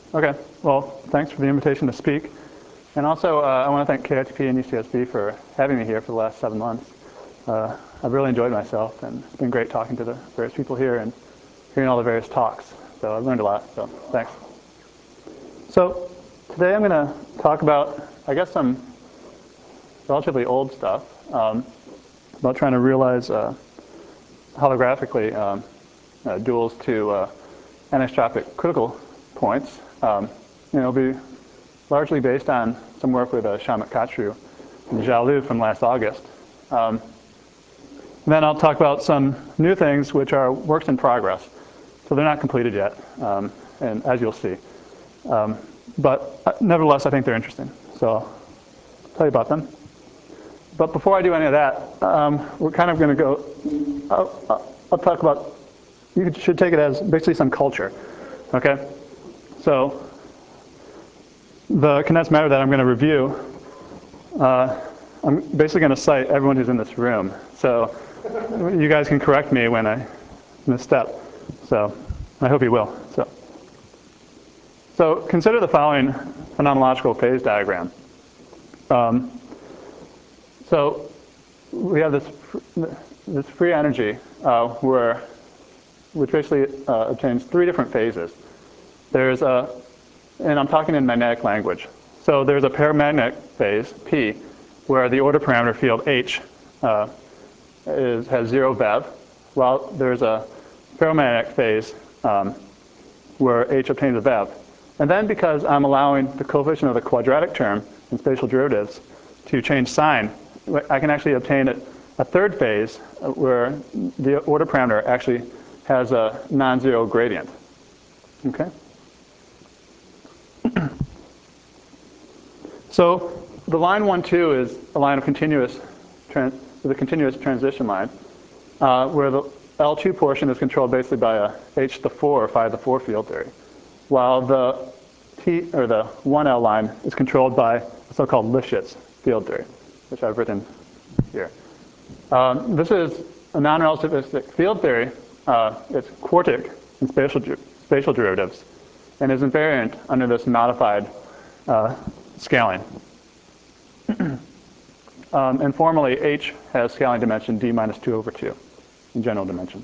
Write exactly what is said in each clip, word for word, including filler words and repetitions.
Okay, well, thanks for the invitation to speak. And also, uh, I want to thank K I T P and U C S B for having me here for the last seven months. Uh, I've really enjoyed myself, and it's been great talking to the various people here and hearing all the various talks. So I've learned a lot, so thanks. So today I'm going to talk about, I guess, some relatively old stuff, um, about trying to realize uh, holographically um, uh, duals to uh, anisotropic critical points. Um, you know, it'll be largely based on some work with uh, Shamak Kachru and Zhao Liu from last August. Um, then I'll talk about some new things which are works in progress. So they're not completed yet, um, and as you'll see. Um, but uh, nevertheless, I think they're interesting. So I'll tell you about them. But before I do any of that, um, we're kind of going to go, I'll, I'll talk about, you should take it as basically some culture, okay? So the condensed matter that I'm going to review, uh, I'm basically going to cite everyone who's in this room. So you guys can correct me when I misstep. So I hope you will. So, so consider the following phenomenological phase diagram. Um, so we have this, this free energy uh, where, which basically uh, obtains three different phases. There's a, and I'm talking in magnetic language. So there's a paramagnetic phase, P, where the order parameter field H uh, is, has zero V E V, while there's a ferromagnetic phase um, where H obtains a V E V. And then because I'm allowing the coefficient of the quadratic term in spatial derivatives to change sign, I can actually obtain a, a third phase where the order parameter actually has a non-zero gradient. Okay? So the line one, two is a line of continuous, the continuous transition line, uh, where the L two portion is controlled basically by a H to the four or phi to the four field theory, while the T or the one L line is controlled by the so-called Lifshitz field theory, which I've written here. Um, this is a non-relativistic field theory. Uh, it's quartic in spatial spatial derivatives, and is invariant under this modified uh, scaling. um, and formally, H has scaling dimension d minus two over two in general dimension.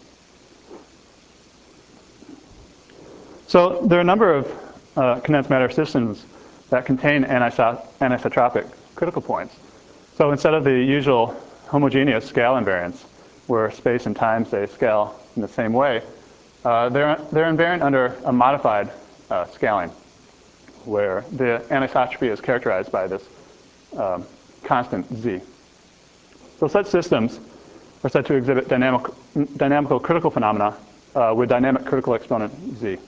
So there are a number of uh, condensed matter systems that contain anisotropic critical points. So instead of the usual homogeneous scale invariance, where space and time, say, scale in the same way, uh, they're, they're invariant under a modified uh, scaling, where the anisotropy is characterized by this um, constant z. So such systems are said to exhibit dynamic, dynamical critical phenomena uh, with dynamic critical exponent z.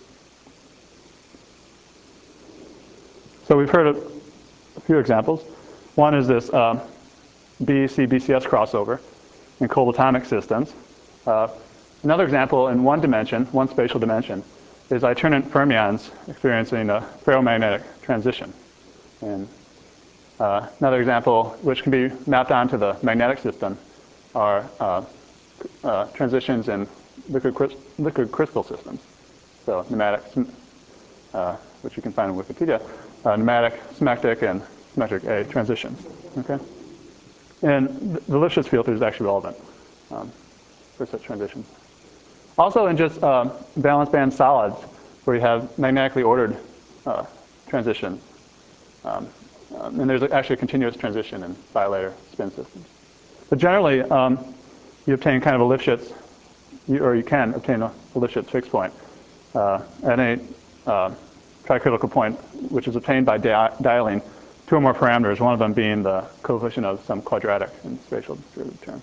So we've heard of a few examples. One is this um, B C B C S crossover in cold atomic systems. Uh, another example in one dimension, one spatial dimension, is itinerant fermions experiencing a ferromagnetic transition. And uh, another example, which can be mapped onto the magnetic system, are uh, uh, transitions in liquid, liquid crystal systems. So pneumatic, uh, which you can find in Wikipedia, uh, pneumatic, symmetric, and symmetric A transitions. Okay? And the Lifshitz field is actually relevant um, for such transitions. Also in just uh, valence band solids, where you have magnetically ordered uh, transitions. Um, um, and there's actually a continuous transition in bilayer spin systems. But generally, um, you obtain kind of a Lifshitz, you, or you can obtain a, a Lifshitz fixed point uh, at any uh, tricritical point, which is obtained by dia dialing two or more parameters, one of them being the coefficient of some quadratic in spatial derivative term.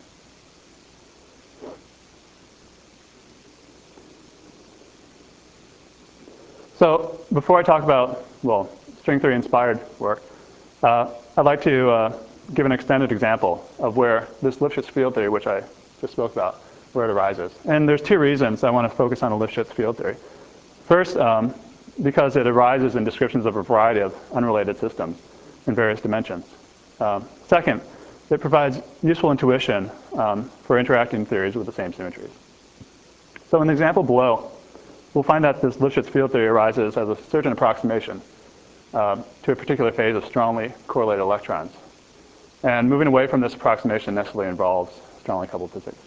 So before I talk about, well, string theory inspired work, uh, I'd like to uh, give an extended example of where this Lifshitz field theory, which I just spoke about, where it arises. And there's two reasons I want to focus on a Lifshitz field theory. First, um, because it arises in descriptions of a variety of unrelated systems in various dimensions. Um, second, it provides useful intuition um, for interacting theories with the same symmetries. So in the example below, we'll find that this Lifshitz field theory arises as a certain approximation uh, to a particular phase of strongly correlated electrons. And moving away from this approximation necessarily involves strongly coupled physics.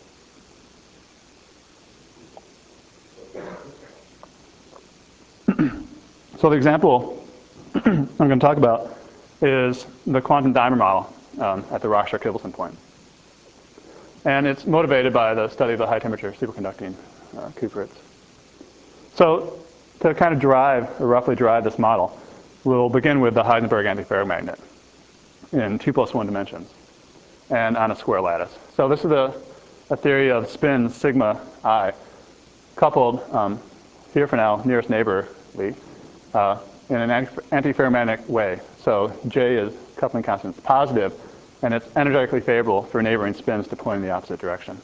So the example I'm going to talk about is the quantum dimer model um, at the Rockström-Kivelson point. And it's motivated by the study of the high temperature superconducting uh, cuprates. So to kind of derive, or roughly derive this model, we'll begin with the Heisenberg antiferromagnet in two plus one dimensions and on a square lattice. So this is a, a theory of spin sigma I coupled um, here for now nearest neighborly uh, in an antiferromagnetic way. So J is coupling constant, it's positive, and it's energetically favorable for neighboring spins to point in the opposite direction.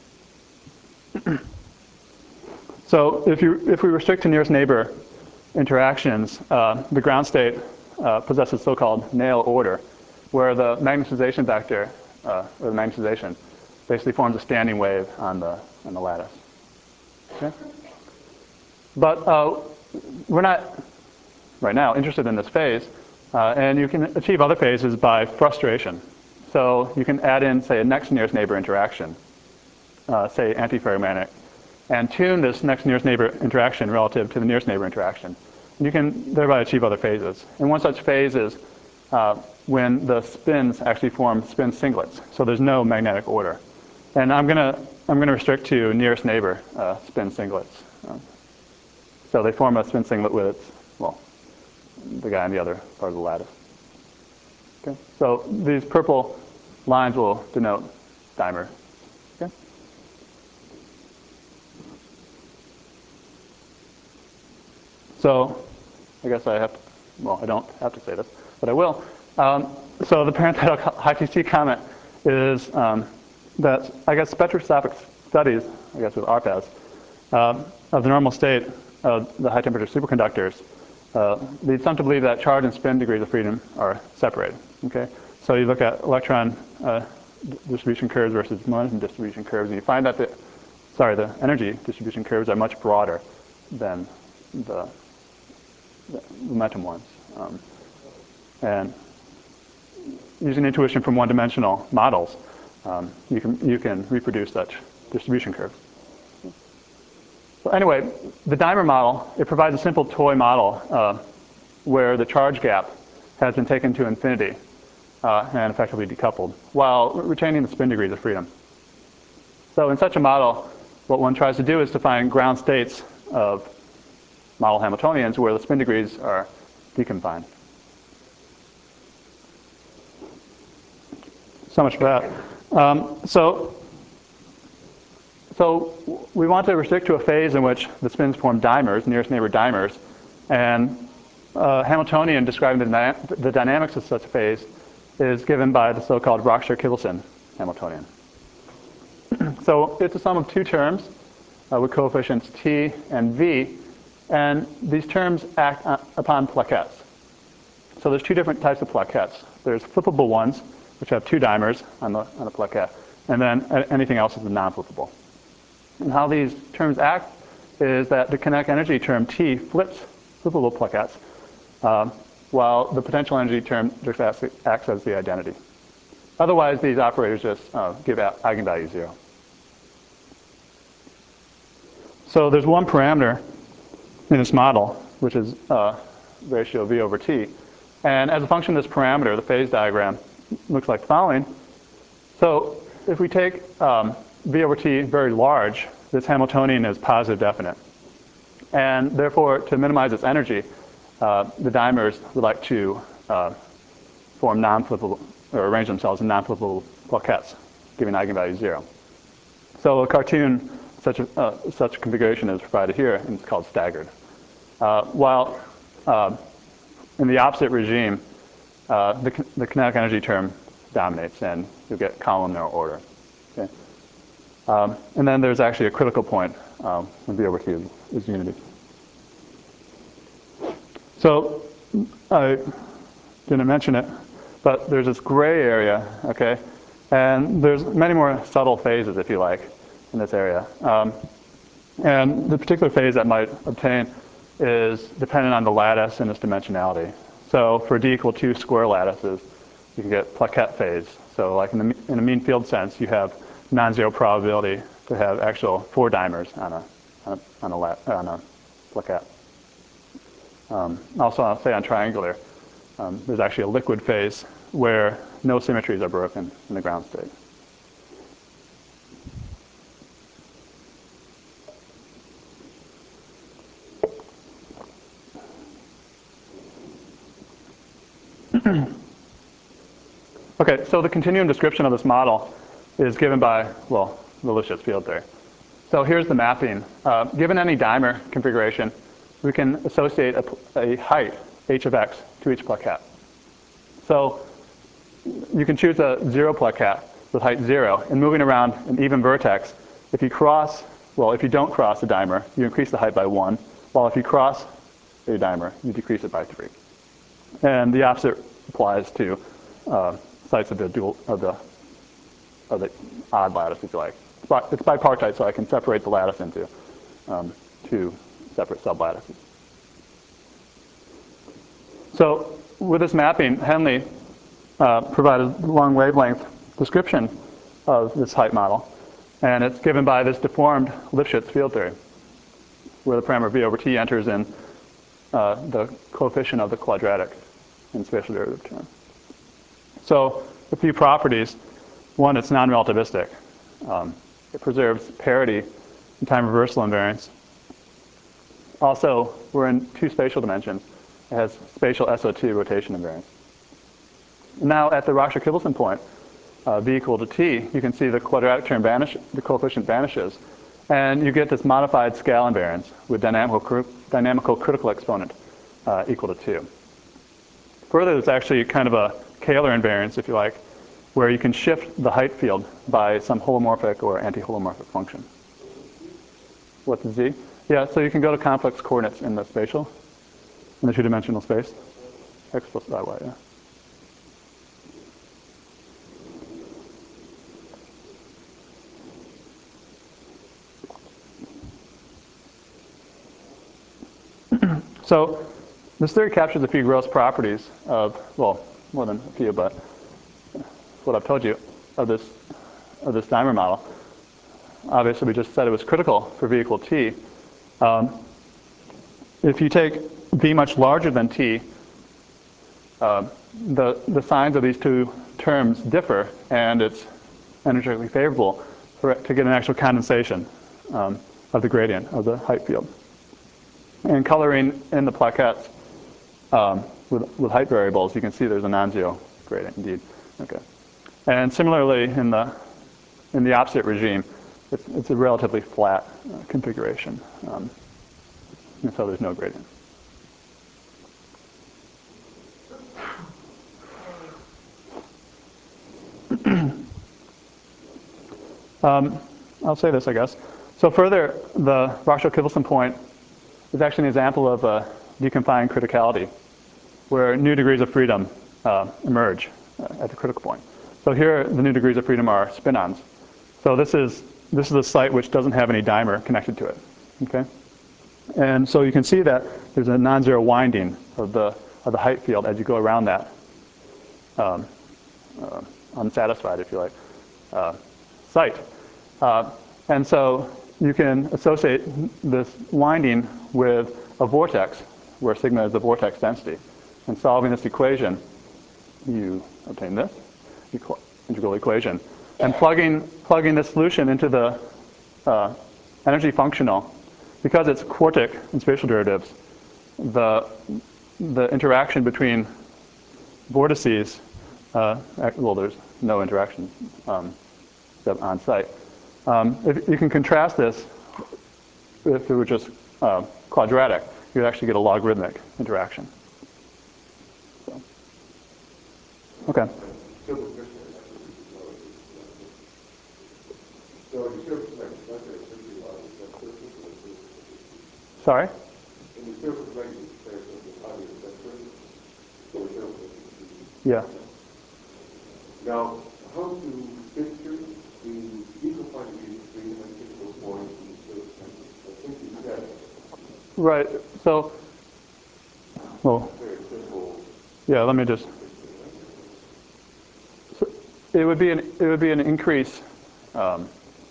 So if, you, if we restrict to nearest neighbor interactions, uh, the ground state uh, possesses so-called Néel order, where the magnetization vector, uh, or the magnetization, basically forms a standing wave on the, on the lattice. Okay? But uh, we're not, right now, interested in this phase, uh, and you can achieve other phases by frustration. So you can add in, say, a next nearest neighbor interaction, uh, say antiferromagnetic, and tune this next nearest neighbor interaction relative to the nearest neighbor interaction. And you can thereby achieve other phases. And one such phase is uh, when the spins actually form spin singlets. So there's no magnetic order. And I'm going to I'm going to restrict to nearest neighbor uh, spin singlets. Um, so they form a spin singlet with its, well, the guy on the other part of the lattice. Okay. So these purple lines will denote dimer. Okay. So I guess I have to, well, I don't have to say this, but I will. Um, so the parenthetical high T C comment is um, that I guess spectroscopic studies, I guess with ARPAS, uh, of the normal state of the high temperature superconductors uh, lead some to believe that charge and spin degrees of freedom are separated. Okay, so you look at electron uh, distribution curves versus momentum distribution curves, and you find that the, sorry, the energy distribution curves are much broader than the, the momentum ones. Um, and using intuition from one-dimensional models, um, you can you can reproduce such distribution curves. So anyway, the dimer model, it provides a simple toy model uh, where the charge gap has been taken to infinity uh, and effectively decoupled, while retaining the spin degrees of freedom. So in such a model, what one tries to do is to find ground states of model Hamiltonians where the spin degrees are deconfined. So much for that. Um, so, so we want to restrict to a phase in which the spins form dimers, nearest neighbor dimers, and uh, Hamiltonian describing the, dyna the dynamics of such a phase is given by the so-called Rockström-Kivelson Hamiltonian. So it's a sum of two terms uh, with coefficients t and v, and these terms act uh, upon plaquettes. So there's two different types of plaquettes. There's flippable ones, which have two dimers on the, on the plaquette, and then anything else is a non-flippable. And how these terms act is that the kinetic energy term T flips flippable plaquettes, um, while the potential energy term just acts, acts as the identity. Otherwise, these operators just uh, give out eigenvalue zero. So there's one parameter in this model, which is uh, ratio V over T. And as a function of this parameter, the phase diagram looks like the following. So if we take um, V over T very large, this Hamiltonian is positive definite. And therefore, to minimize its energy, uh, the dimers would like to uh, form non-flippable, or arrange themselves in non-flippable plaquettes, giving eigenvalue zero. So a cartoon, such a, uh, such a configuration is provided here, and it's called staggered. Uh, while uh, in the opposite regime, uh, the, the kinetic energy term dominates, and you'll get columnar order. Okay? Um, and then there's actually a critical point um, when V over T is, is unity. So I didn't mention it, but there's this gray area, okay? And there's many more subtle phases, if you like, in this area. Um, And the particular phase that might obtain is dependent on the lattice and its dimensionality. So for d equal two square lattices, you can get plaquette phase. So like in, the, in a mean field sense, you have non-zero probability to have actual four dimers on a, on a, on a, lat, on a plaquette. Um, also, I'll say on triangular, um, there's actually a liquid phase where no symmetries are broken in the ground state. Okay, so the continuum description of this model is given by, well, the Lifshitz field theory. So here's the mapping. Uh, given any dimer configuration, we can associate a, a height, h of x, to each plaquette. So you can choose a zero plaquette with height zero, and moving around an even vertex, if you cross, well, if you don't cross a dimer, you increase the height by one, while if you cross a dimer, you decrease it by three. And the opposite applies to uh, sites of the dual of the of the odd lattice, if you like. But it's bipartite, so I can separate the lattice into um, two separate sublattices. So with this mapping, Henle uh, provided a long wavelength description of this height model, and it's given by this deformed Lifshitz field theory, where the parameter v over t enters in uh, the coefficient of the quadratic in spatial derivative term. So a few properties. One, it's non-relativistic. Um, it preserves parity in time reversal invariance. Also, we're in two spatial dimensions. It has spatial S O two rotation invariance. Now, at the Roche-Kibelson point, uh, v equal to t, you can see the quadratic term vanish, the coefficient vanishes, and you get this modified scale invariance with dynamical, dynamical critical exponent uh, equal to two. Further, there's actually kind of a Kähler invariance, if you like, where you can shift the height field by some holomorphic or anti-holomorphic function. What's z? Yeah, so you can go to complex coordinates in the spatial, in the two-dimensional space. X plus y, y, yeah. So this theory captures a few gross properties of, well, more than a few, but what I've told you of this of this dimer model. Obviously, we just said it was critical for v equal t. Um, if you take v much larger than t, uh, the the signs of these two terms differ, and it's energetically favorable for to get an actual condensation um, of the gradient of the height field. And coloring in the plaquettes um, with, with height variables, you can see there's a non-zero gradient indeed. Okay. And similarly, in the in the opposite regime, it's, it's a relatively flat uh, configuration, um, and so there's no gradient. um, I'll say this, I guess. So further, the Roche-Kibelson point is actually an example of a deconfined criticality, where new degrees of freedom uh, emerge uh, at the critical point. So here, the new degrees of freedom are spin-ons. So this is this is a site which doesn't have any dimer connected to it. Okay, and so you can see that there's a non-zero winding of the of the height field as you go around that um, uh, unsatisfied, if you like, uh, site. Uh, and so you can associate this winding with a vortex, where sigma is the vortex density. And solving this equation, you obtain this integral equation. And plugging, plugging this solution into the uh, energy functional, because it's quartic in spatial derivatives, the, the interaction between vortices, uh, well, there's no interaction um, on site. Um, if you can contrast this, if it were just uh, quadratic, you'd actually get a logarithmic interaction. So, okay. Sorry? Yeah. Now, how to picture the equal quantity of three-dimensional points in the surface Right. So, well, Very simple. yeah. Let me just. So it would be an it would be an increase. Um,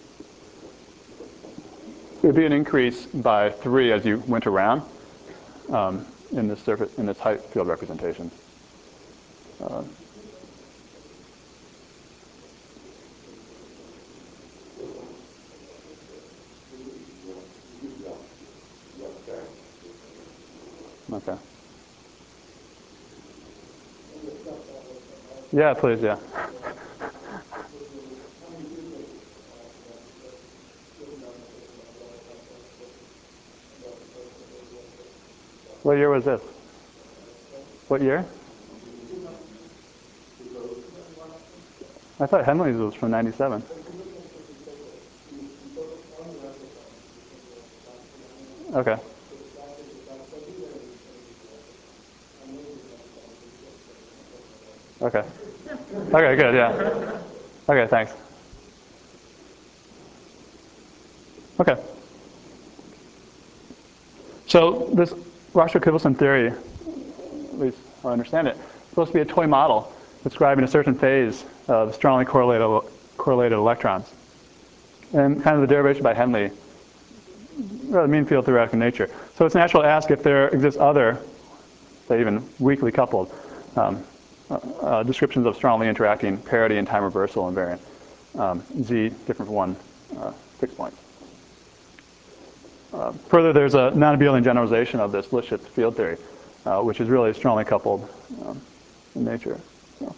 it would be an increase by three as you went around um, in this surface in this height field representation. Uh, okay. Yeah, please. Yeah. What year was this? What year? I thought Henley's was from ninety-seven. Okay. Okay. Okay, good, yeah. Okay, thanks. Okay. So this Raster-Kivelson theory, at least I understand it, is supposed to be a toy model describing a certain phase of strongly correlated, correlated electrons. And kind of the derivation by Henley, rather mean field theoretic in nature. So it's natural to ask if there exists other, say even weakly coupled, um, uh, uh, descriptions of strongly interacting parity and time reversal invariant, um, Z different from one uh, fixed point. Uh, further, there's a non-abelian generalization of this Lifshitz field theory, uh, which is really strongly coupled um, in nature. So.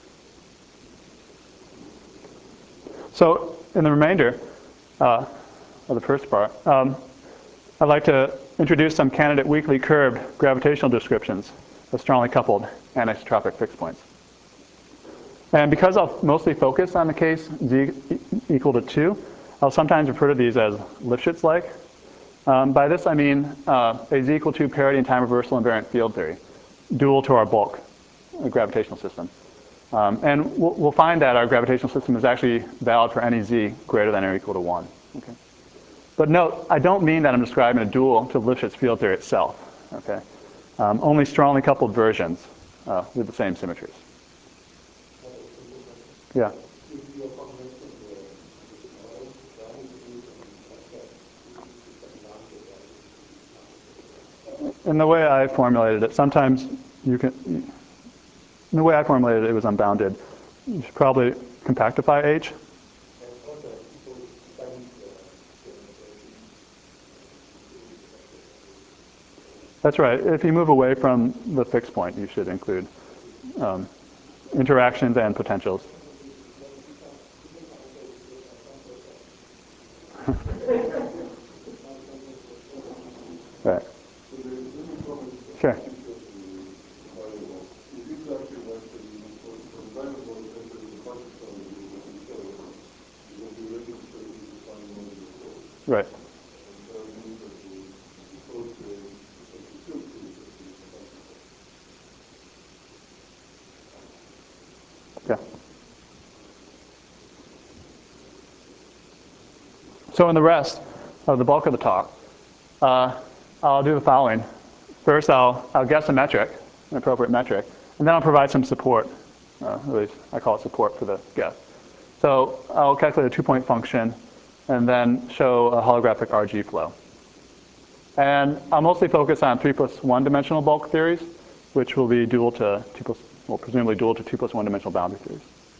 so in the remainder uh, of the first part, um, I'd like to introduce some candidate weakly curved gravitational descriptions of strongly coupled anisotropic fixed points. And because I'll mostly focus on the case Z equal to two, I'll sometimes refer to these as Lifshitz-like. Um, by this I mean uh, a Z equal to parity and time reversal invariant field theory, dual to our bulk gravitational system. Um, and we'll, we'll find that our gravitational system is actually valid for any Z greater than or equal to one. Okay? But note, I don't mean that I'm describing a dual to Lifshitz field theory itself. Okay? Um, only strongly coupled versions uh, with the same symmetries. Yeah. In the way I formulated it, sometimes you can, in the way I formulated it, it was unbounded. You should probably compactify H. That's right. If you move away from the fixed point, you should include um, interactions and potentials. Right. Sure. Right. Yeah. So in the rest of the bulk of the talk, uh, I'll do the following. First, I'll, I'll guess a metric, an appropriate metric, and then I'll provide some support. Uh, at least I call it support for the guess. So I'll calculate a two-point function and then show a holographic R G flow. And I'll mostly focus on three plus one dimensional bulk theories, which will be dual to two plus, well, presumably dual to two plus one dimensional boundary theories.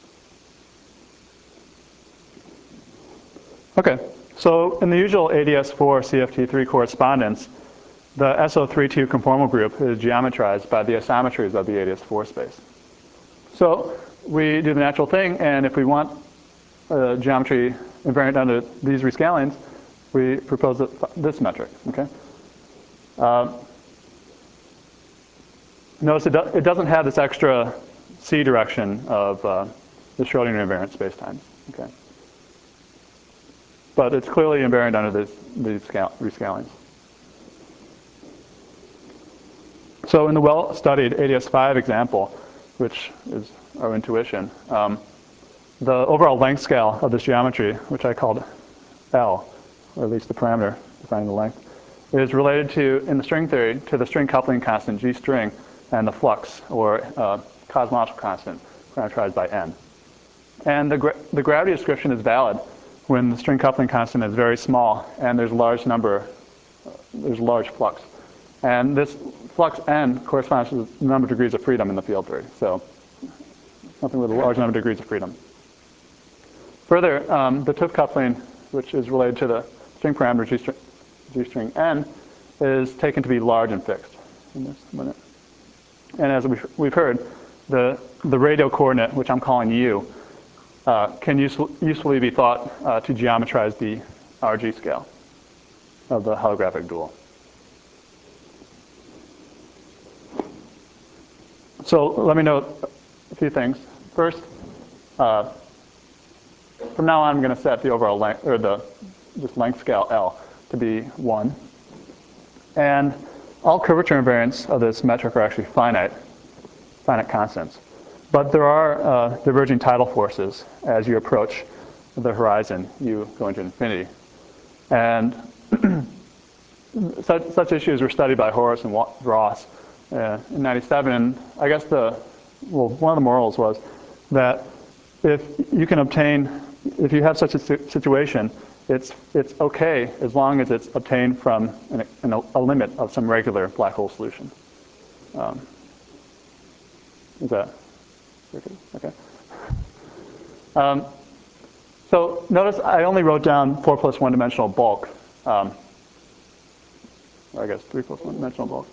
Okay, so in the usual A D S four C F T three correspondence, the S O three two conformal group is geometrized by the isometries of the A D S four space. So we do the natural thing, and if we want a geometry invariant under these rescalings, we propose this metric. Okay. Uh, notice it, do, it doesn't have this extra C direction of uh, the Schrodinger invariant spacetimes. Okay. But it's clearly invariant under this, these rescalings. So in the well-studied A D S five example, which is our intuition, um, the overall length scale of this geometry, which I called L, or at least the parameter defining the length, is related to, in the string theory, to the string coupling constant G string and the flux, or uh, cosmological constant, parameterized by n. And the, gra the gravity description is valid when the string coupling constant is very small and there's a large number, uh, there's large flux. And this flux n corresponds to the number of degrees of freedom in the field theory. So something with a large number of degrees of freedom. Further, um, the T U F coupling, which is related to the string parameter G string, G string n, is taken to be large and fixed in this minute. And as we've, we've heard, the, the radial coordinate, which I'm calling u, uh, can use, usefully be thought uh, to geometrize the R G scale of the holographic dual. So let me note a few things. First, uh, from now on, I'm going to set the overall length, or the this length scale L, to be one. And all curvature invariants of this metric are actually finite, finite constants. But there are uh, diverging tidal forces as you approach the horizon, you go into infinity. And such, such issues were studied by Horace and Ross uh, in ninety-seven. And I guess the, well, one of the morals was that if you can obtain, if you have such a situation, it's, it's okay as long as it's obtained from an, an, a limit of some regular black hole solution. Um, is that okay? Um, so notice I only wrote down four plus one dimensional bulk. Um, or I guess three plus one dimensional bulk.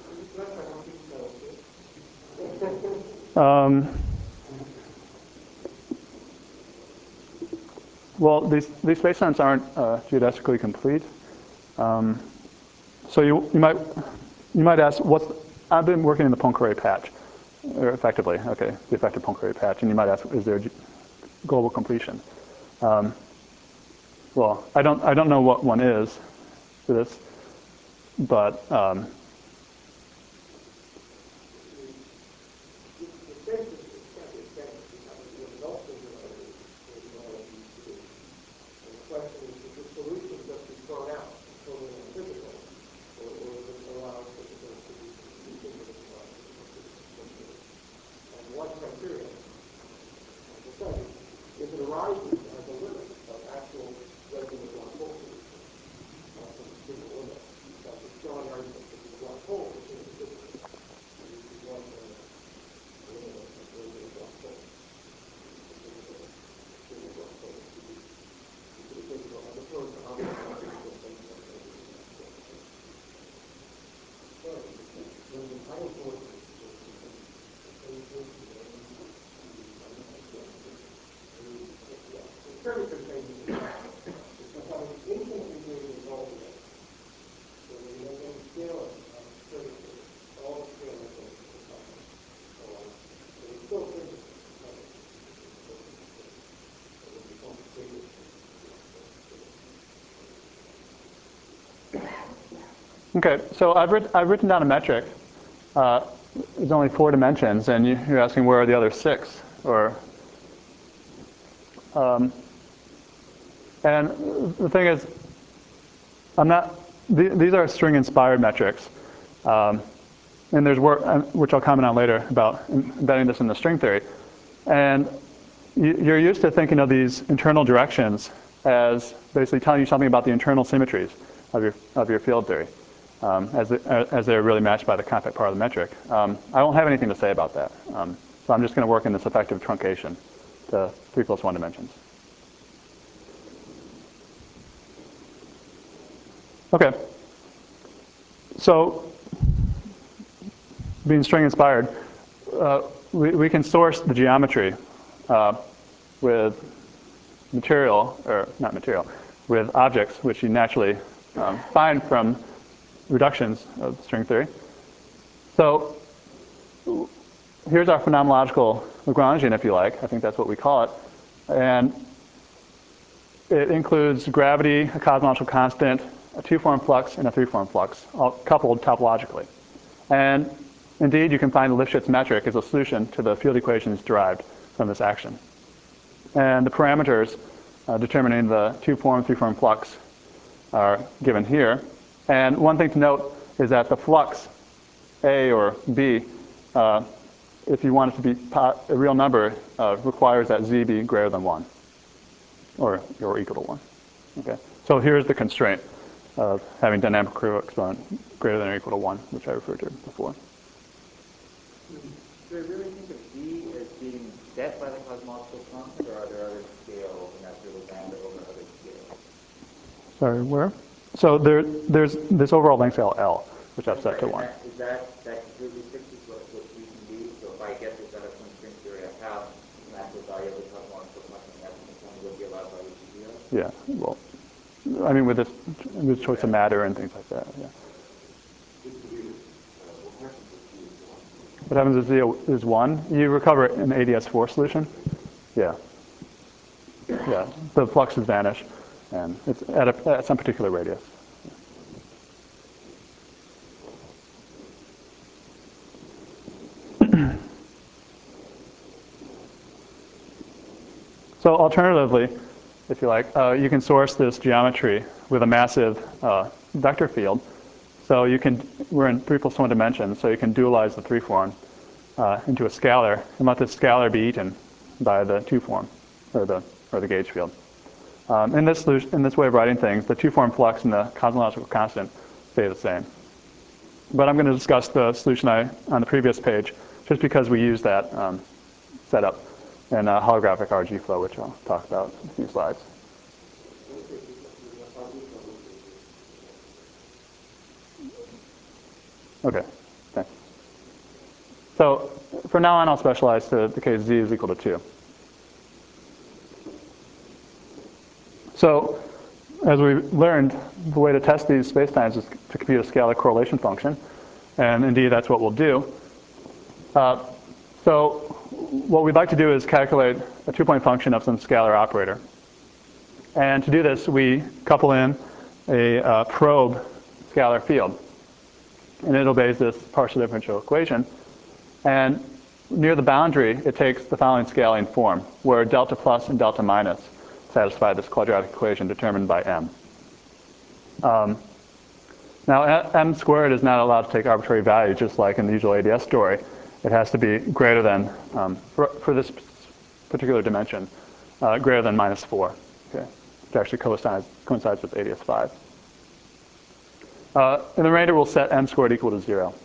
Um, well, these, these spacetimes aren't uh, geodesically complete. Um, so you, you, might, you might ask, what's, I've been working in the Poincare patch, or effectively, okay, the effective Poincare patch, and you might ask, is there a global completion? Um, well, I don't, I don't know what one is for this, but um, if it arises as a limit of actual regular black hole solution, uh, from a single limit, that the strong argument that the black hole is in the physical. And this is one uh, limit of regular black hole. Single black hole to be to the physical, as opposed to other physical things like that. So, when the tidal forces curvature changes become infinitely greater than all the others. So when you make any scale of um, curvature, all the scale elements become a lot. So it's still physical. It will become bigger. okay, so I've, writ I've written down a metric. Uh, there's only four dimensions, and you, you're asking where are the other six? Or, um, and the thing is, I'm not. Th these are string-inspired metrics, um, and there's work which I'll comment on later about embedding this in the string theory. And you, you're used to thinking of these internal directions as basically telling you something about the internal symmetries of your of your field theory. Um, as, the, as they're really matched by the compact part of the metric. Um, I don't have anything to say about that. Um, so I'm just going to work in this effective truncation to three plus one dimensions. Okay. So being string inspired, uh, we, we can source the geometry uh, with material, or not material, with objects which you naturally um, find from reductions of string theory. So here's our phenomenological Lagrangian, if you like. I think that's what we call it. And it includes gravity, a cosmological constant, a two-form flux, and a three-form flux, all coupled topologically. And indeed, you can find the Lifshitz metric as a solution to the field equations derived from this action. And the parameters uh, determining the two-form, three-form flux are given here. And one thing to note is that the flux A or B, uh, if you want it to be a real number, uh, requires that Z be greater than one, or, or equal to one. Okay? So here's the constraint of having dynamic critical exponent greater than or equal to one, which I referred to before. Do I really think of Z as being set by the cosmological constant, or are there other scales, and that's really lambda over other scales? Sorry, where? So there, there's this overall length scale L, which I've set to one. That, is that, that completely fixes what, what Z can be? So if I get this out of some string theory I have, the natural value of the cosmological constant, that's only would be allowed by H zero? Yeah, well, I mean, with this, with choice of matter and things like that, yeah. What happens if Z is one? You recover an A D S four solution? Yeah. Yeah, the fluxes vanish, and it's at, a, at some particular radius. So alternatively, if you like, uh, you can source this geometry with a massive uh, vector field. So you can, we're in three plus one dimensions, so you can dualize the three form uh, into a scalar and let this scalar be eaten by the two form, or the, or the gauge field. Um, in, this solution, in this way of writing things, the two form flux and the cosmological constant stay the same. But I'm going to discuss the solution I, on the previous page, just because we use that um, setup in a holographic R G flow, which I'll talk about in a few slides. Okay, thanks. So from now on, I'll specialize to the case Z is equal to two. So as we learned, the way to test these spacetimes is to compute a scalar correlation function. And indeed, that's what we'll do. Uh, so what we'd like to do is calculate a two-point function of some scalar operator. And to do this, we couple in a uh, probe scalar field. And it obeys this partial differential equation. And near the boundary, it takes the following scaling form, where delta plus and delta minus satisfy this quadratic equation determined by M. Um, now, M squared is not allowed to take arbitrary value, just like in the usual A D S story. It has to be greater than, um, for, for this particular dimension, uh, greater than minus four. Okay, which actually coincides, coincides with A D S five. Uh, in the remainder, we'll set M squared equal to zero.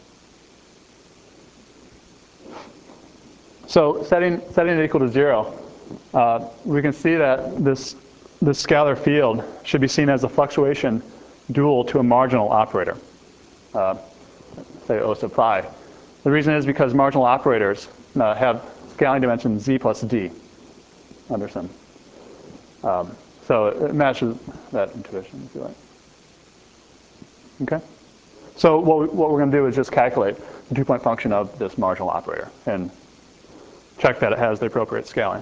So setting, setting it equal to zero, uh, we can see that this, this scalar field should be seen as a fluctuation dual to a marginal operator, uh, say O sub phi. The reason is because marginal operators uh, have scaling dimension Z plus D under some. Um, so it matches that intuition, if you like. Okay? So what, we, what we're going to do is just calculate the two-point function of this marginal operator and check that it has the appropriate scaling.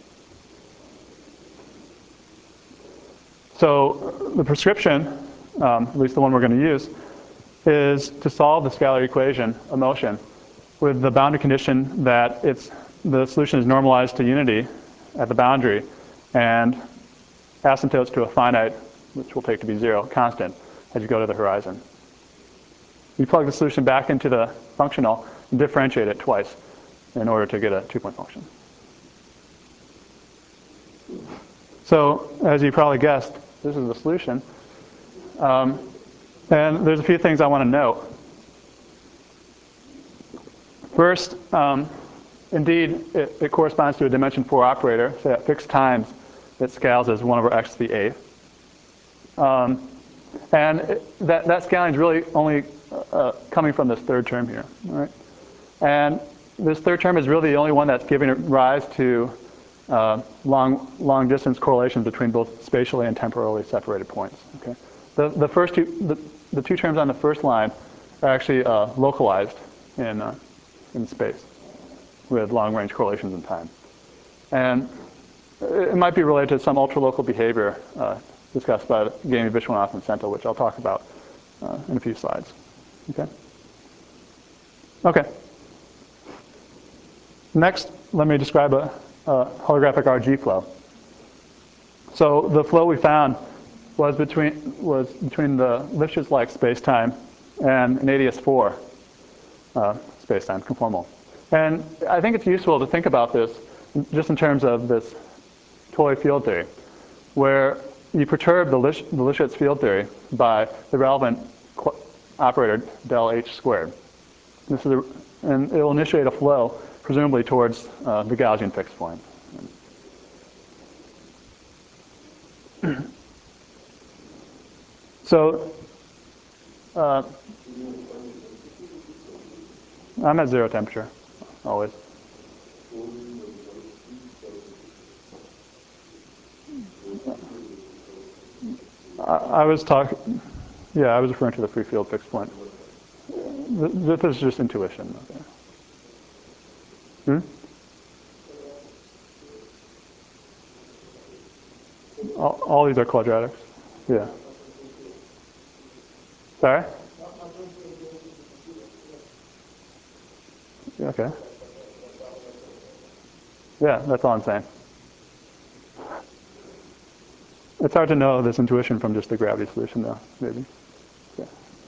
So the prescription, um, at least the one we're going to use, is to solve the scalar equation of motion with the boundary condition that it's, the solution is normalized to unity at the boundary and asymptotes to a finite, which we'll take to be zero, constant as you go to the horizon. You plug the solution back into the functional and differentiate it twice in order to get a two-point function. So as you probably guessed, this is the solution. Um, and there's a few things I want to note. First, um, indeed, it, it corresponds to a dimension four operator. So at fixed times, it scales as one over x to the eighth. Um, and it, that, that scaling is really only uh, coming from this third term here. All right? And this third term is really the only one that's giving rise to uh, long, long distance correlations between both spatially and temporally separated points. Okay? The, the first two, the, the two terms on the first line are actually uh, localized in, uh, in space with long range correlations in time. And it might be related to some ultralocal behavior uh, discussed by Gamey, Vishwanath, and Senta, which I'll talk about uh, in a few slides. Okay? Okay. Next, let me describe a, a holographic R G flow. So the flow we found was between was between the Lifshitz-like spacetime and an A D S four uh, spacetime conformal. And I think it's useful to think about this just in terms of this toy field theory, where you perturb the, Lish, the Lifshitz field theory by the relevant operator del H squared. This is a, and it will initiate a flow, presumably towards uh, the Gaussian fixed point. So uh, I'm at zero temperature, always. I, I was talking, yeah, I was referring to the free field fixed point. This is just intuition. Okay. Hmm? All, all these are quadratics. Yeah. Sorry? Okay. Yeah, that's all I'm saying. It's hard to know this intuition from just the gravity solution, though, maybe. Yeah.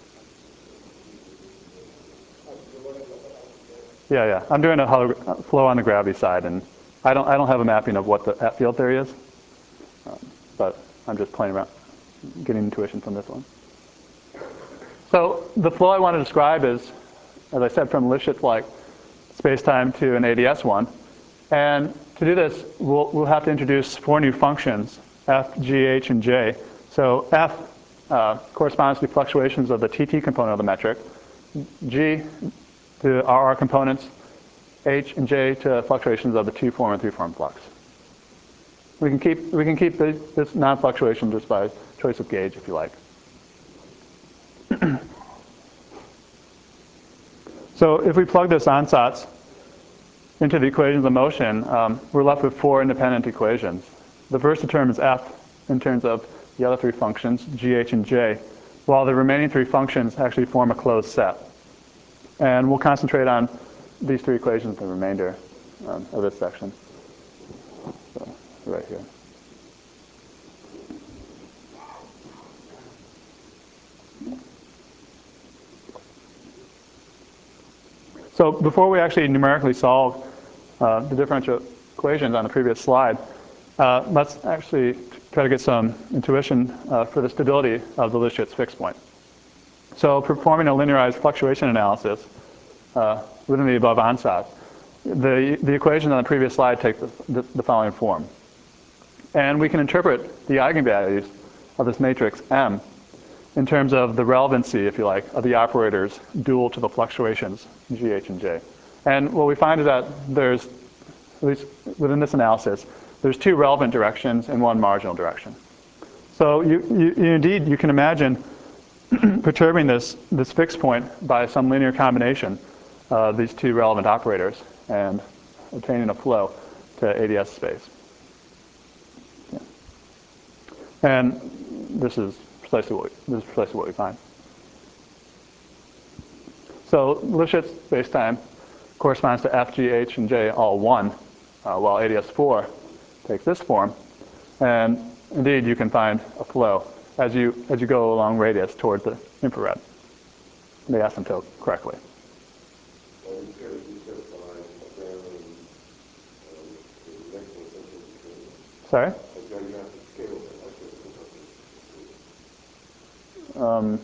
Yeah, yeah. I'm doing a flow on the gravity side, and I don't, I don't have a mapping of what the field theory is, um, but I'm just playing around, getting intuition from this one. So the flow I want to describe is, as I said, from Lifshitz-like spacetime to an A D S one. And to do this, we'll, we'll have to introduce four new functions, f, g, h, and j. So f uh, corresponds to fluctuations of the T T component of the metric, g to R R components, h and j to fluctuations of the two-form and three-form flux. We can keep, we can keep this, this non-fluctuation just by choice of gauge, if you like. So if we plug this ansatz into the equations of motion, um, we're left with four independent equations. The first determines f in terms of the other three functions, g, h, and j, while the remaining three functions actually form a closed set. And we'll concentrate on these three equations in the remainder um, of this section. So, right here. So before we actually numerically solve uh, the differential equations on the previous slide, uh, let's actually try to get some intuition uh, for the stability of the Lifshitz fixed point. So performing a linearized fluctuation analysis uh, within the above ansatz, the, the equations on the previous slide take the, the, the following form. And we can interpret the eigenvalues of this matrix M in terms of the relevancy, if you like, of the operators dual to the fluctuations G, H, and J. And what we find is that there's, at least within this analysis, there's two relevant directions and one marginal direction. So you, you, you indeed, you can imagine perturbing this, this fixed point by some linear combination of these two relevant operators and obtaining a flow to A D S space. Yeah. And this is precisely what we, this is precisely what we find. So Lifshitz spacetime corresponds to F, G, H, and J all one, uh, while A D S four takes this form. And indeed, you can find a flow as you as you go along radius toward the infrared, the asymptote correctly. Sorry? Um,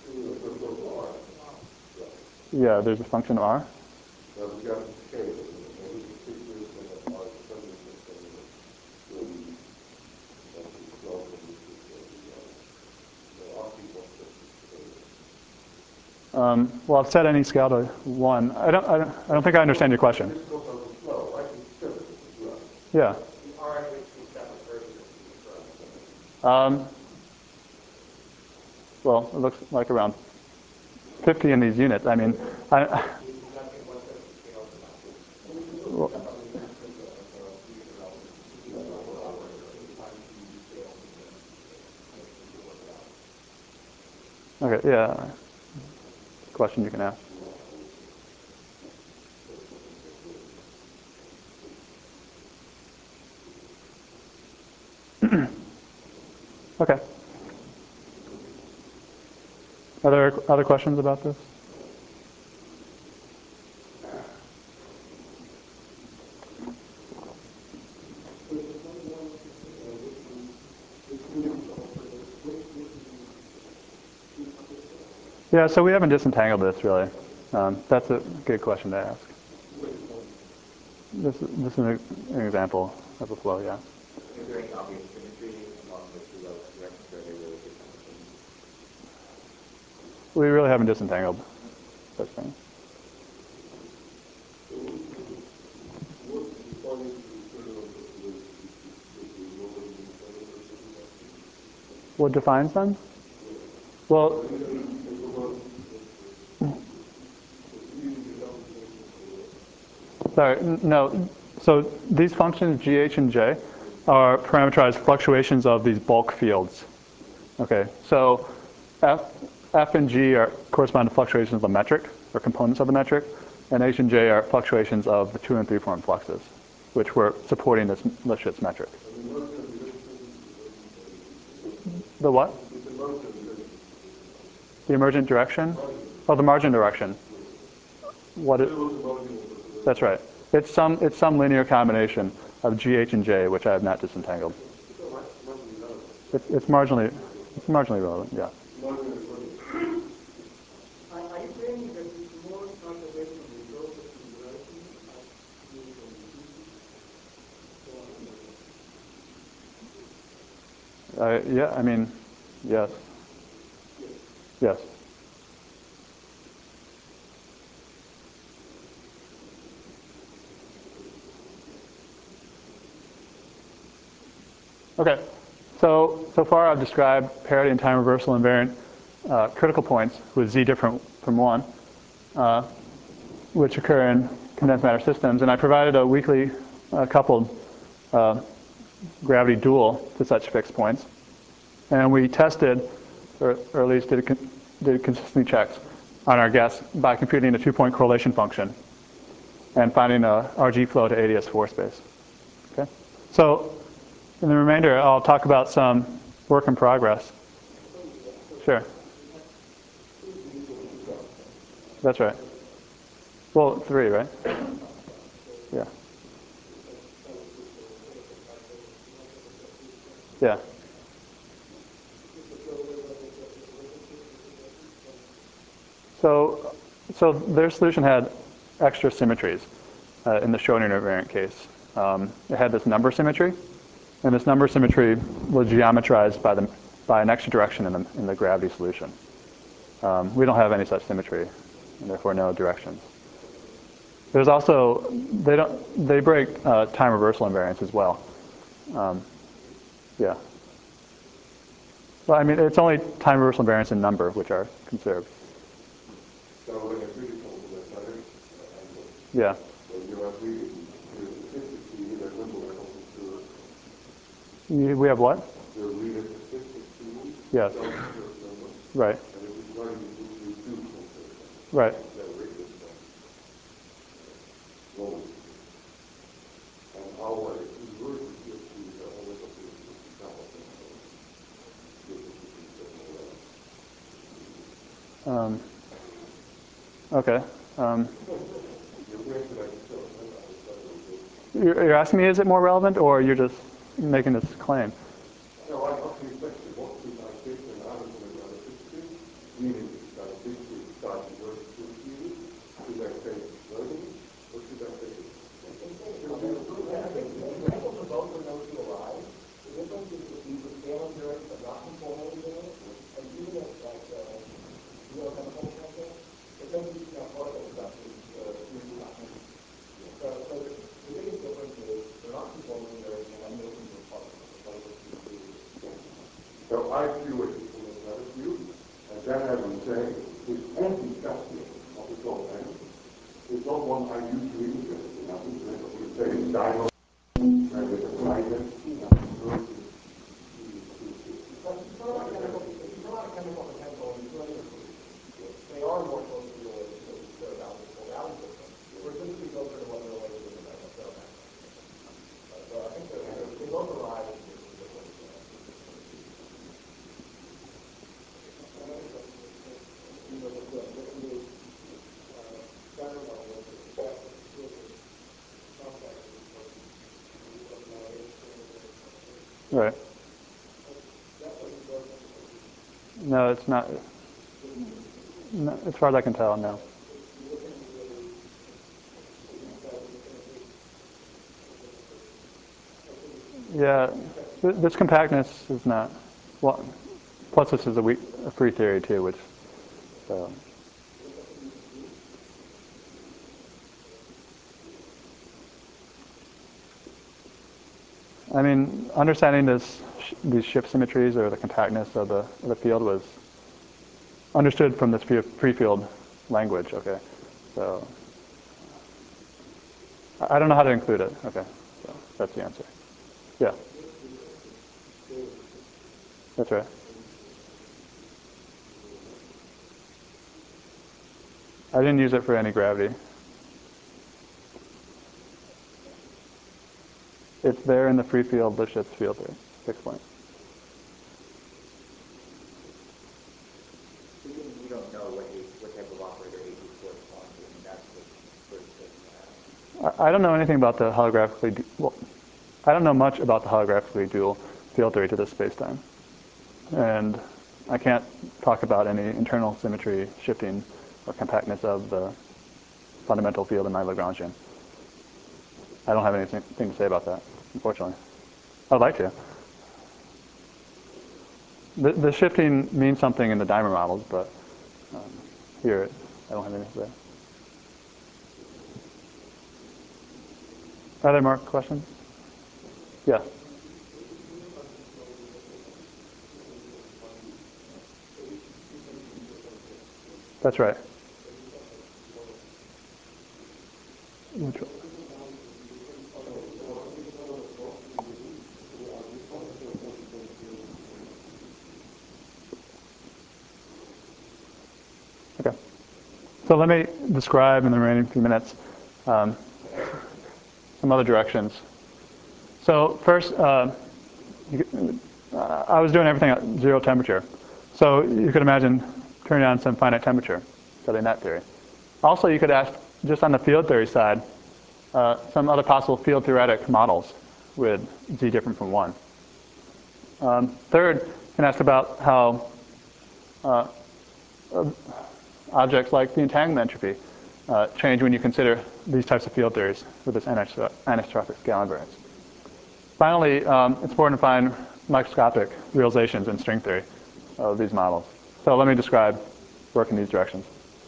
yeah, there's a function of R. Um, well, I've set any scale to one. I don't, I don't, I don't think I understand your question. Yeah. Um, well, it looks like around fifty in these units. I mean, I, well, okay, yeah. Question you can ask. Okay. Are there other questions about this? Yeah, so we haven't disentangled this really. Um, that's a good question to ask. This, this is an, an example of a flow, yeah. Is there any obvious symmetry among the two directions, or are they really different? We really haven't disentangled such things. What defines them? Well, sorry, no. So these functions, G, H, and J, are parameterized fluctuations of these bulk fields. Okay, so F, F and G are correspond to fluctuations of the metric, or components of the metric, and H and J are fluctuations of the two and three form fluxes, which were supporting this Lifshitz metric. The what? The emergent direction? Oh, the margin direction. What it, that's right. It's some, it's some linear combination of G, H, and J, which I have not disentangled. It's, it's marginally, it's marginally relevant, yeah. Are you saying that it's more conservation of the growth of the direction as Uh, yeah, I mean, yes. Yes. Okay, so, so far I've described parity and time reversal invariant uh, critical points with z different from one, uh, which occur in condensed matter systems, and I provided a weakly uh, coupled uh, gravity dual to such fixed points. And we tested, or, or at least did, did consistency checks on our guess by computing a two-point correlation function and finding a R G flow to A D S four space. Okay? So in the remainder, I'll talk about some work in progress. Sure. That's right. Well, three, right? Yeah. Yeah. So, so their solution had extra symmetries uh, in the Schrodinger invariant case. Um, it had this number symmetry, and this number symmetry was geometrized by, the, by an extra direction in the, in the gravity solution. Um, we don't have any such symmetry, and therefore no directions. There's also, they, don't, they break uh, time reversal invariance as well. Um, yeah. Well, I mean, it's only time reversal invariance and number which are conserved. So when it really comes to that direction, yeah. when you are really the statistics, the number are also You, we have what? the real statistics, Yes. Right. And it is very good to do something. Right. And our conversion is always of the Um, okay. Um, you're, you're asking me, is it more relevant, or you're just making this claim? No, I asked you a question. What should I take an analysis of electricity, meaning that this is starting work with you? Should I say learning, or should I say it? The examples of both are known to arise. The difference is that these are scaling variants but not conformally variants. And even at, at uh, geochemical sample, it doesn't use that particle production uh, through the document. So, so the, the biggest difference is they're not conformally variants and have no input particles. So I view it from another view, and then I will say this anti-testing of the top end is not one I usually interested in. I would say it's diamond and with a climate. They are more closely related to the Ferrari Ferrari system. We're typically closer to what they're related to the Ferrari. So I think that they both arise in different. Right. No, it's not. No, as far as I can tell, no. Yeah, th- this compactness is not. Well, plus this is a, weak, a free theory too, which. So. I mean, understanding this, sh- these shift symmetries or the compactness of the, of the field was understood from this free free field language. Okay, so I I don't know how to include it. Okay, so that's the answer. Yeah, that's right. I didn't use it for any gravity. It's there in the free field Lifshitz field theory, fixed point. So you, you don't know what H, what type of operator H is corresponding to. I mean, that's the first question I asked. I, I don't know anything about the holographically. Du- well, I don't know much about the holographically dual field theory to this spacetime, and I can't talk about any internal symmetry shifting or compactness of the fundamental field in my Lagrangian. I don't have anything to say about that, unfortunately. I'd like to. The, the shifting means something in the dimer models, but um, here I don't have anything to say. Are there more questions? Yeah. That's right. Which one? Okay. So let me describe in the remaining few minutes um, some other directions. So first, uh, you, uh, I was doing everything at zero temperature. So you could imagine turning on some finite temperature, studying that theory. Also, you could ask, just on the field theory side, uh, some other possible field theoretic models with z different from one. Um, third, you can ask about how uh, uh, objects like the entanglement entropy uh, change when you consider these types of field theories with this anisotropic scale invariance. Finally, um, it's important to find microscopic realizations in string theory of these models. So let me describe work in these directions.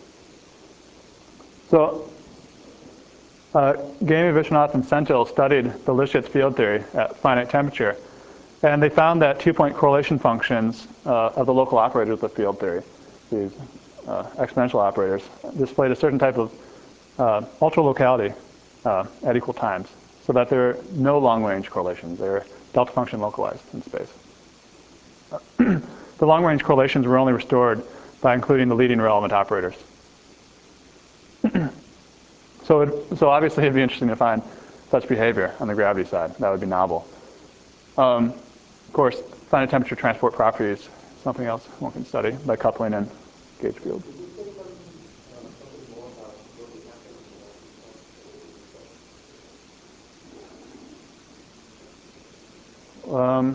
So uh, Gamey, Vishwanath, and Sentil studied the Lifshitz field theory at finite temperature, and they found that two-point correlation functions uh, of the local operators of the field theory, these uh, exponential operators, displayed a certain type of uh, ultra-locality uh, at equal times, so that there are no long-range correlations. They're delta function localized in space. The long-range correlations were only restored by including the leading relevant operators. so, it, so obviously it'd be interesting to find such behavior on the gravity side. That would be novel. Um, of course, finite temperature transport properties, something else one can study by coupling and gauge fields. Um,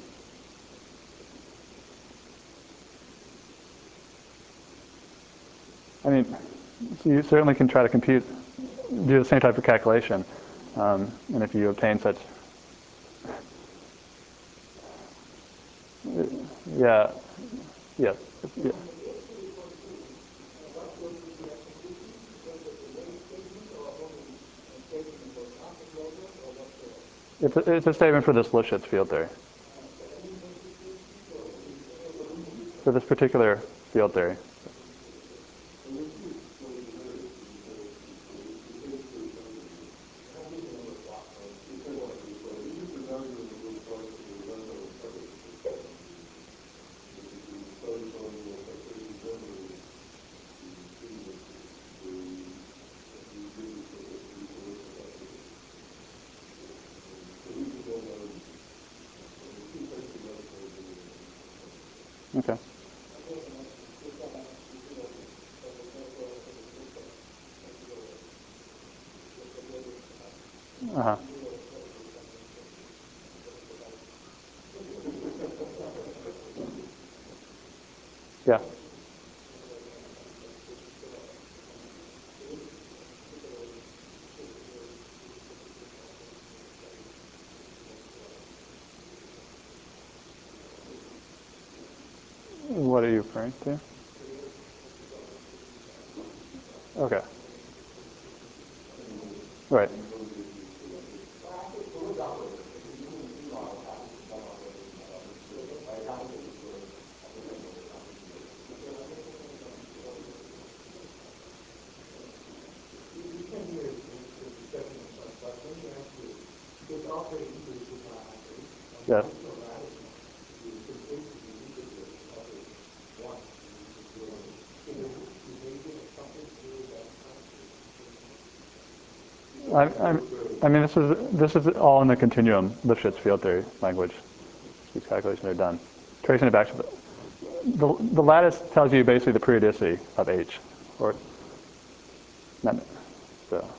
I mean, so you certainly can try to compute, do the same type of calculation, um, and if you obtain such, yeah, yes, yeah. It's a, it's a statement for this Lifshitz field theory. For this particular field theory. Okay. Uh-huh. Yeah. What are you referring to? Okay. Right. Yeah. I, I, I mean, this is this is all in the continuum Lifshitz field theory language. These calculations are done. Tracing it back to the the, the lattice tells you basically the periodicity of H, or not, so.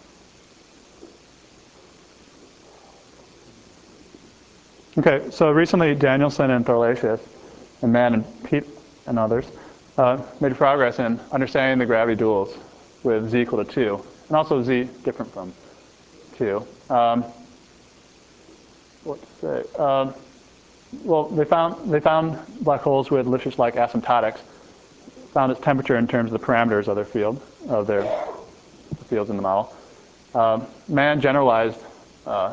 Okay, so recently Danielson and Thorlacius and Mann and Pete and others uh, made progress in understanding the gravity duals with z equal to two, and also z different from two. Um, what to say? Um, well, they found they found black holes with Lifshitz-like asymptotics, found its temperature in terms of the parameters of their field, of their fields in the model. Um, Mann generalized uh,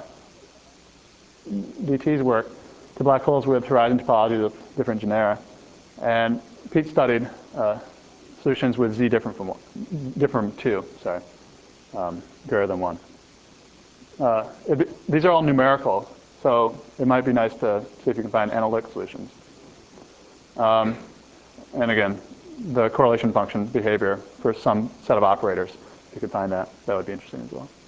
D T's work to black holes with horizon topologies of different genera, and Pete studied uh, solutions with z different from one, different from two, sorry, um, greater than one. Uh, it, these are all numerical, so it might be nice to see if you can find analytic solutions. Um, and again, the correlation function behavior for some set of operators, if you could find that, that would be interesting as well.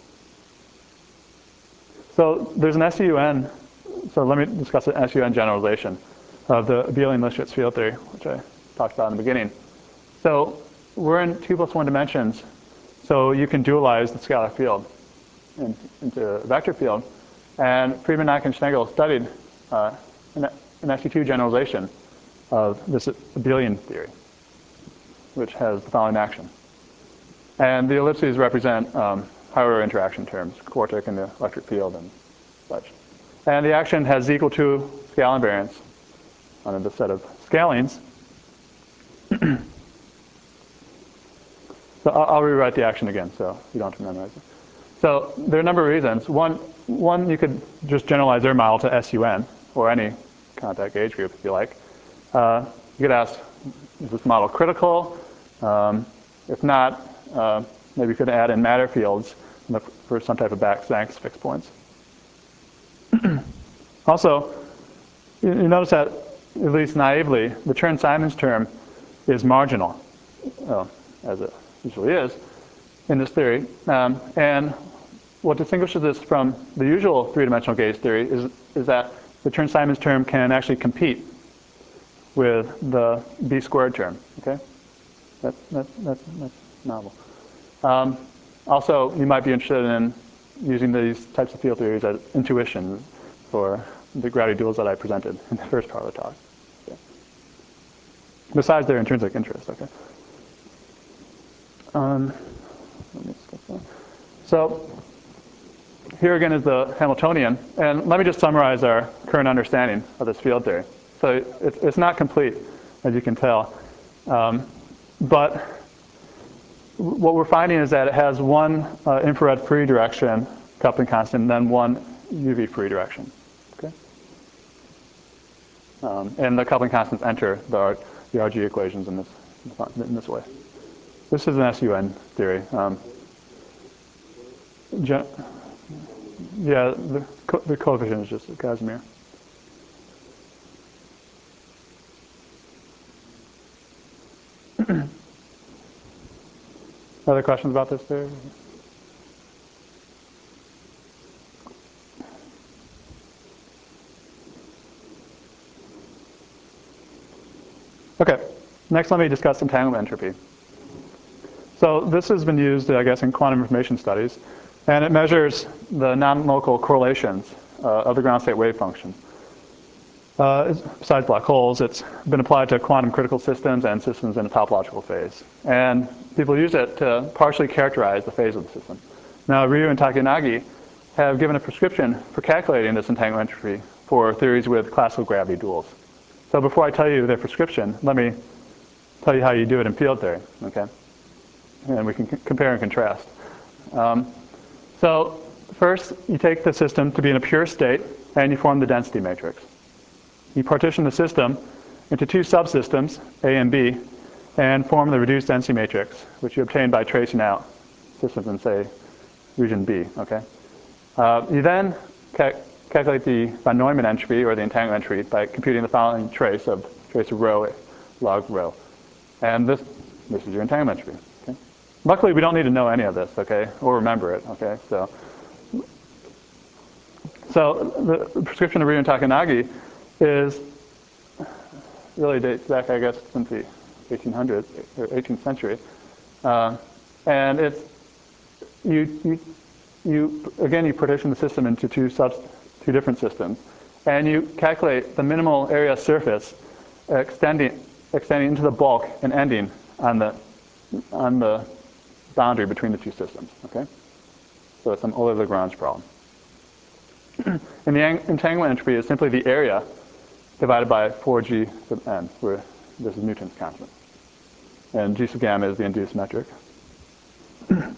So there's an S U N, so let me discuss an S U N generalization of the Abelian-Lifshitz field theory, which I talked about in the beginning. So we're in two plus one dimensions, so you can dualize the scalar field in, into a vector field. And Friedman, Nack, and Schnegel studied uh, an, an S U two generalization of this abelian theory, which has the following action. And the ellipses represent um, higher interaction terms, quartic and the electric field and such. And the action has z equal to scale invariance on the set of scalings. So I'll, I'll rewrite the action again so you don't have to memorize it. So there are a number of reasons. One, one you could just generalize their model to S U N, or any contact gauge group if you like. Uh, you could ask, is this model critical? Um, if not, uh, maybe you could add in matter fields and look for some type of back-Shanks fixed points. Also, you, you notice that, at least naively, the Chern-Simons term is marginal, well, as it usually is in this theory. Um, and what distinguishes this from the usual three-dimensional gauge theory is, is that the Chern-Simons term can actually compete with the B squared term, okay? That, that, that's, that's novel. Um, also, you might be interested in using these types of field theories as intuition for the gravity duals that I presented in the first part of the talk. Okay. Besides their intrinsic interest, okay? Um, let me skip that. So here again is the Hamiltonian, and let me just summarize our current understanding of this field theory. So it, it's not complete, as you can tell, um, but what we're finding is that it has one uh, infrared free direction coupling constant, and then one U V free direction. Okay, um, and the coupling constants enter the, the R G equations in this in this way. This is an S U N theory. Um, yeah, the, co the coefficient is just a Casimir. Other questions about this theory? Okay, next let me discuss entanglement entropy. So this has been used, I guess, in quantum information studies, and it measures the non-local correlations uh, of the ground state wave function. Uh, besides black holes, it's been applied to quantum critical systems and systems in a topological phase. And people use it to partially characterize the phase of the system. Now, Ryu and Takanagi have given a prescription for calculating this entanglement entropy for theories with classical gravity duals. So before I tell you their prescription, let me tell you how you do it in field theory, okay? And we can compare and contrast. Um, so first, you take the system to be in a pure state, and you form the density matrix. You partition the system into two subsystems, A and B, and form the reduced density matrix, which you obtain by tracing out systems in, say, region B, okay? Uh, you then ca calculate the von Neumann entropy, or the entanglement entropy, by computing the following trace of trace of rho log rho. And this, this is your entanglement entropy, okay? Luckily, we don't need to know any of this, okay, or remember it, okay? So, so the prescription of Ryu and Takanagi is really dates back, I guess, since the eighteen hundreds or eighteenth century, uh, and it's you you you again you partition the system into two sub two different systems, and you calculate the minimal area surface extending extending into the bulk and ending on the on the boundary between the two systems. Okay, so it's an Euler-Lagrange problem. And the entanglement entropy is simply the area divided by four g sub n, where this is Newton's constant. And g sub gamma is the induced metric. The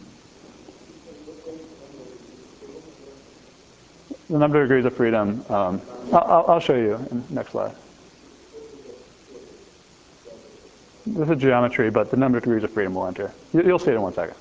number of degrees of freedom, um, I'll, I'll show you in the next slide. This is geometry, but the number of degrees of freedom will enter. You'll see it in one second.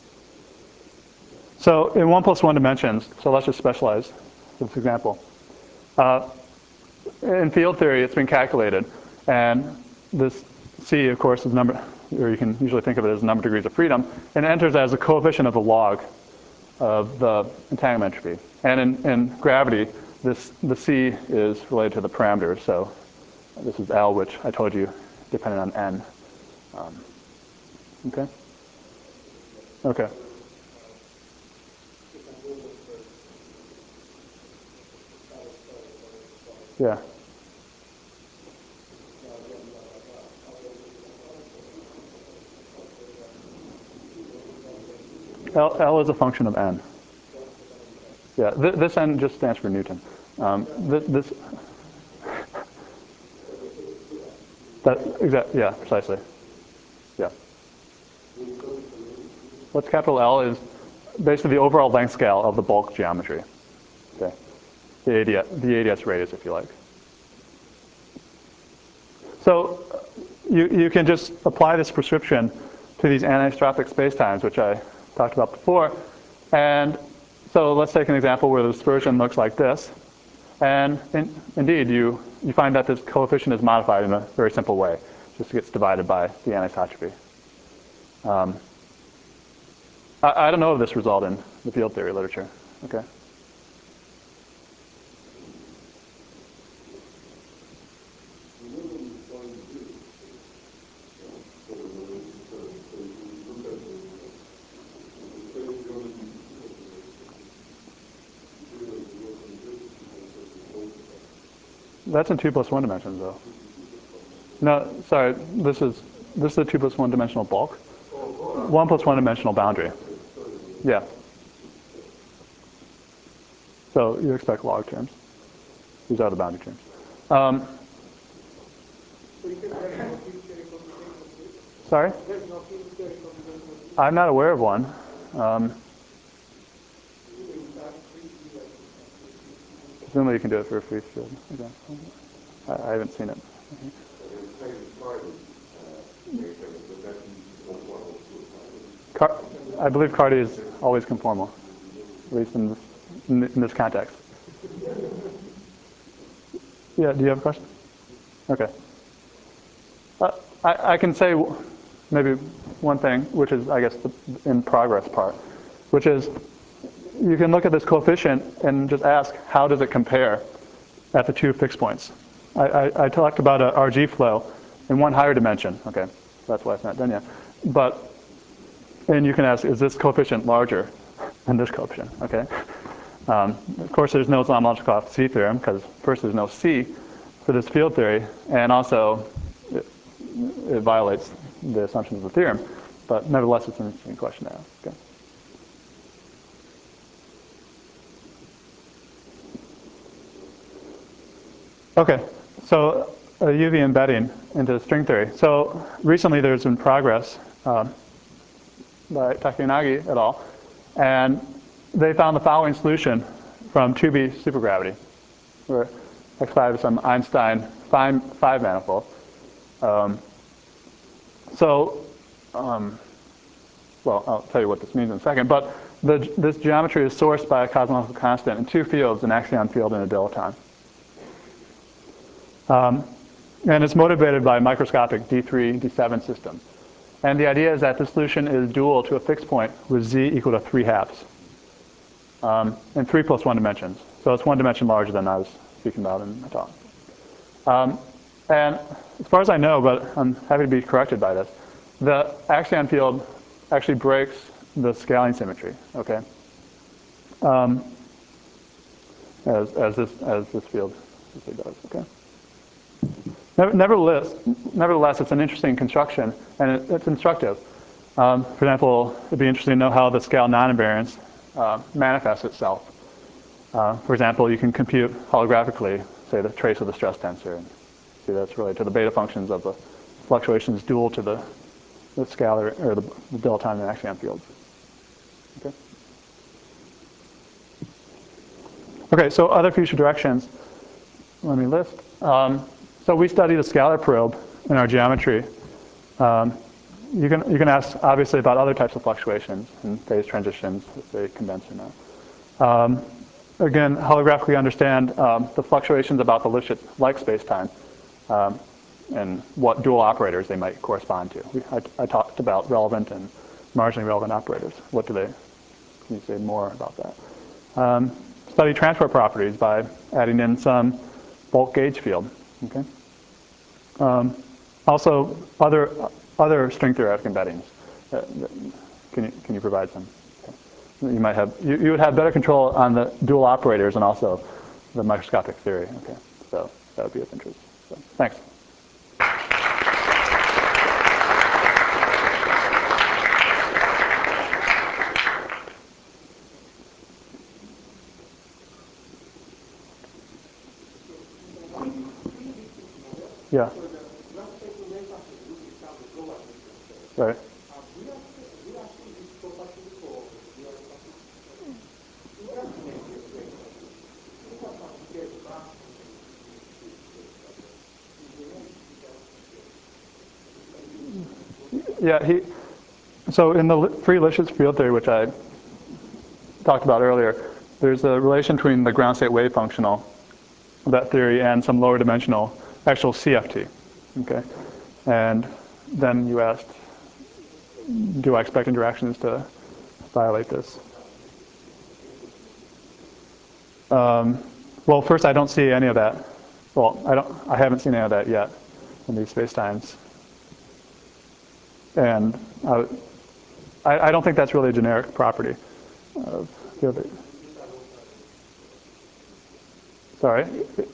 So in one plus one dimensions, so let's just specialize for this example. Uh, in field theory, it's been calculated, and this c, of course, is number, or you can usually think of it as number of degrees of freedom, and it enters as a coefficient of the log of the entanglement entropy. And in, in gravity, this the c is related to the parameters. So this is L, which I told you depended on n. Um, okay. Okay. Yeah. L, L is a function of n. Yeah, th this n just stands for Newton. Um, th this, that exact, yeah, precisely. Yeah. What's capital L is basically the overall length scale of the bulk geometry. Okay, the A D S, the A D S radius, if you like. So you you can just apply this prescription to these anisotropic spacetimes, which I talked about before, and so let's take an example where the dispersion looks like this, and in, indeed you you find that this coefficient is modified in a very simple way, just gets divided by the anisotropy. Um, I, I don't know of this result in the field theory literature. Okay. That's in two plus one dimensions, though. No, sorry. This is this is a two plus one dimensional bulk. One plus one dimensional boundary. Yeah. So you expect log terms. These are the boundary terms. Um, sorry? I'm not aware of one. Um, presumably you can do it for a free field. Okay. I, I haven't seen it. Car I believe Carty is always conformal, at least in this, in, in this context. Yeah, do you have a question? Okay. Uh, I, I can say maybe one thing, which is, I guess, the in progress part, which is you can look at this coefficient and just ask, how does it compare at the two fixed points? I, I, I talked about a R G flow in one higher dimension. Okay, that's why it's not done yet. But, and you can ask, is this coefficient larger than this coefficient? Okay. Um, of course, there's no Zalman-Marshall C theorem, because first there's no C, for this field theory, and also it, it violates the assumptions of the theorem. But nevertheless, it's an interesting question to ask. Okay. Okay, so uh, U V embedding into string theory. So recently there's been progress um, by Takanagi et al. And they found the following solution from two B supergravity, where X five is some Einstein five manifold. Um, so, um, well, I'll tell you what this means in a second. But the, this geometry is sourced by a cosmological constant in two fields, an axion field and a dilaton. Um, and it's motivated by microscopic D three, D seven systems. And the idea is that the solution is dual to a fixed point with z equal to three halves, um, in three plus one dimensions. So it's one dimension larger than I was speaking about in my talk. Um, and as far as I know, but I'm happy to be corrected by this, the axion field actually breaks the scaling symmetry. Okay, um, as as this as this field does. Okay. Nevertheless, nevertheless, it's an interesting construction, and it, it's instructive. Um, for example, it'd be interesting to know how the scale non-invariance uh, manifests itself. Uh, for example, you can compute holographically, say, the trace of the stress tensor, and see that's related to the beta functions of the fluctuations dual to the, the scalar or the, the dilaton and axion fields. Okay. Okay. So other future directions. Let me list. Um, So we study the scalar probe in our geometry. Um, you can you can ask obviously about other types of fluctuations and phase transitions, if they condense or not. Um, again, holographically understand um, the fluctuations about the Lifshitz-like spacetime um, and what dual operators they might correspond to. We, I, I talked about relevant and marginally relevant operators. What do they? Can you say more about that? Um, study transport properties by adding in some bulk gauge field. Okay. Um, also, other other string theoretic embeddings. Uh, can you can you provide some? Okay. You might have you, you would have better control on the dual operators and also the microscopic theory. Okay, so that would be of interest. So, thanks. Yeah. Right. Yeah, he, so in the free Lifshitz field theory, which I talked about earlier, there's a relation between the ground state wave functional, that theory, and some lower dimensional actual C F T. Okay, and then you asked, do I expect interactions to violate this? Um, well, first, I don't see any of that. Well, I don't. I haven't seen any of that yet in these spacetimes, and I, I don't think that's really a generic property of field theory. Sorry.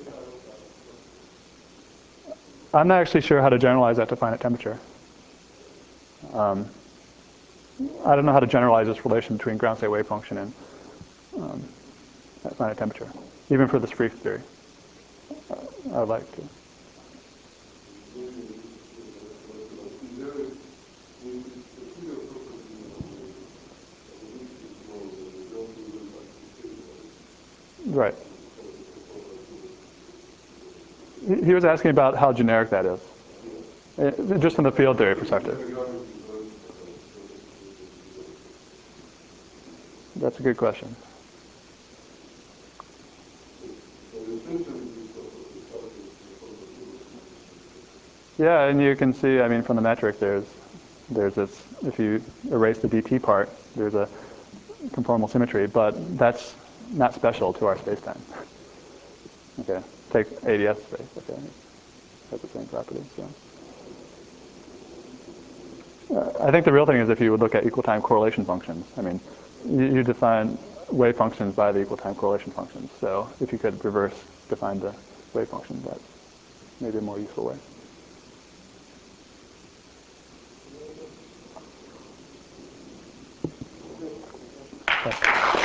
I'm not actually sure how to generalize that to finite temperature. Um, I don't know how to generalize this relation between ground state wave function and um, at finite temperature, even for this free theory. Uh, I would like to. Right. He was asking about how generic that is, uh, just from the field theory perspective. That's a good question. Yeah, and you can see, I mean, from the metric, there's there's this, if you erase the D T part, there's a conformal symmetry, but that's not special to our spacetime. Okay, take A D S space, okay, it has the same properties, so. Uh, I think the real thing is if you would look at equal time correlation functions. I mean, you, you define wave functions by the equal time correlation functions, so if you could reverse define the wave function, that maybe a more useful way. Okay.